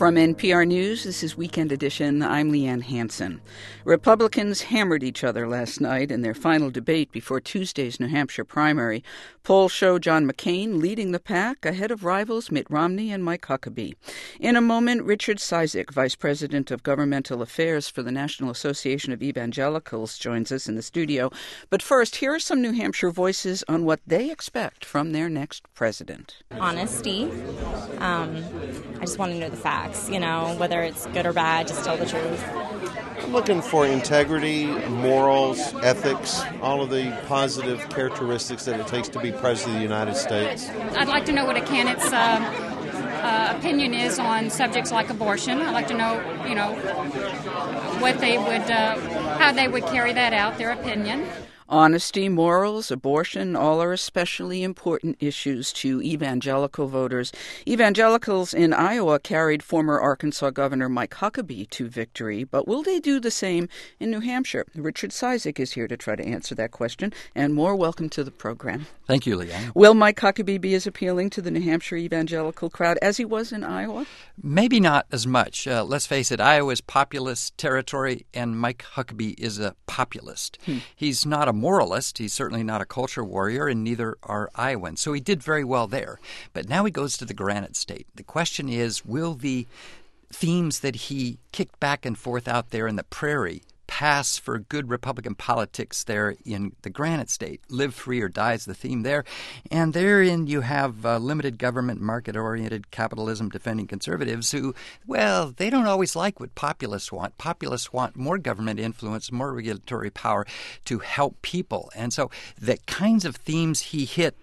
From NPR News, this is Weekend Edition. I'm Leanne Hansen. Republicans hammered each other last night in their final debate before Tuesday's New Hampshire primary. Polls show John McCain leading the pack ahead of rivals Mitt Romney and Mike Huckabee. In a moment, Richard Cizik, Vice President of Governmental Affairs for the National Association of Evangelicals, joins us in the studio. But first, here are some New Hampshire voices on what they expect from their next president. Honesty. I just want to know the facts, whether it's good or bad, just tell the truth. I'm looking for integrity, morals, ethics, all of the positive characteristics that it takes to be president of the United States. I'd like to know what a candidate's opinion is on subjects like abortion. I'd like to know, what they would, how they would carry that out, their opinion. Honesty, morals, abortion, all are especially important issues to evangelical voters. Evangelicals in Iowa carried former Arkansas Governor Mike Huckabee to victory, but will they do the same in New Hampshire? Richard Cizik is here to try to answer that question. And more, welcome to the program. Thank you, Leanne. Will Mike Huckabee be as appealing to the New Hampshire evangelical crowd as he was in Iowa? Maybe not as much. Let's face it, Iowa's populist territory, and Mike Huckabee is a populist. He's not a moralist. He's certainly not a culture warrior, and neither are Iowans. So he did very well there. But now he goes to the Granite State. The question is, will the themes that he kicked back and forth out there in the prairie pass for good Republican politics there in the Granite State? Live free or die is the theme there. And therein you have limited government, market-oriented capitalism defending conservatives who, well, they don't always like what populists want. Populists want more government influence, more regulatory power to help people. And so the kinds of themes he hit,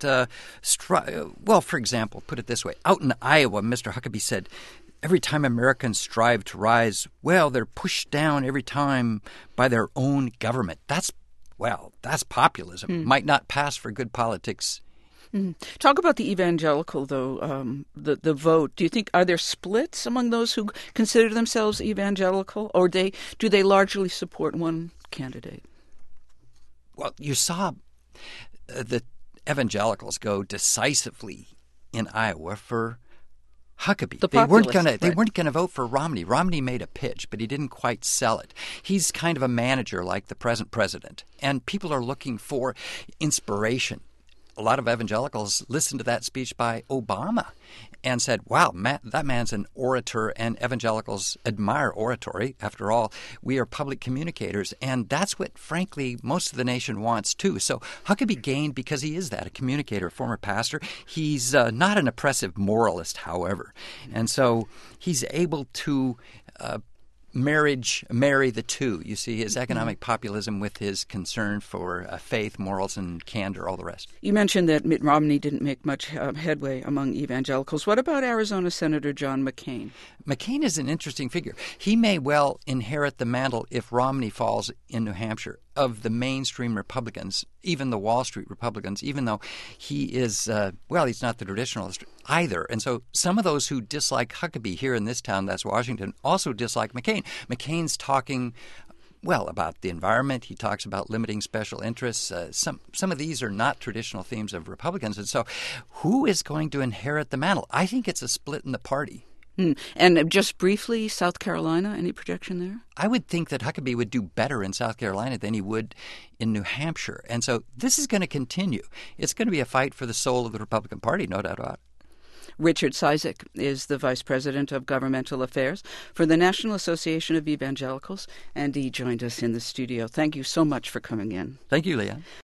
for example, put it this way. Out in Iowa, Mr. Huckabee said, every time Americans strive to rise, well, they're pushed down every time by their own government. That's populism. Might not pass for good politics. Talk about the evangelical, though, the vote. Do you think, are there splits among those who consider themselves evangelical, or do they largely support one candidate? Well, you saw the evangelicals go decisively in Iowa for Huckabee. They weren't going to vote for Romney. Romney made a pitch, but he didn't quite sell it. He's kind of a manager like the present president, and people are looking for inspiration. A lot of evangelicals listened to that speech by Obama and said, wow, that man's an orator, and evangelicals admire oratory. After all, we are public communicators, and that's what, frankly, most of the nation wants, too. So Huckabee gained because he is that, a communicator, a former pastor. He's not an oppressive moralist, however. And so he's able to marry the two. You see his economic populism with his concern for faith, morals, and candor, all the rest. You mentioned that Mitt Romney didn't make much headway among evangelicals. What about Arizona Senator John McCain? McCain is an interesting figure. He may well inherit the mantle if Romney falls in New Hampshire of the mainstream Republicans, even the Wall Street Republicans, even though he is, he's not the traditionalist either. And so some of those who dislike Huckabee here in this town, that's Washington, also dislike McCain. McCain's talking about the environment. He talks about limiting special interests. Some of these are not traditional themes of Republicans. And so who is going to inherit the mantle? I think it's a split in the party. And just briefly, South Carolina, any projection there? I would think that Huckabee would do better in South Carolina than he would in New Hampshire. And so this is going to continue. It's going to be a fight for the soul of the Republican Party, no doubt about it. Richard Cizik is the Vice President of Governmental Affairs for the National Association of Evangelicals, and he joined us in the studio. Thank you so much for coming in. Thank you, Leah.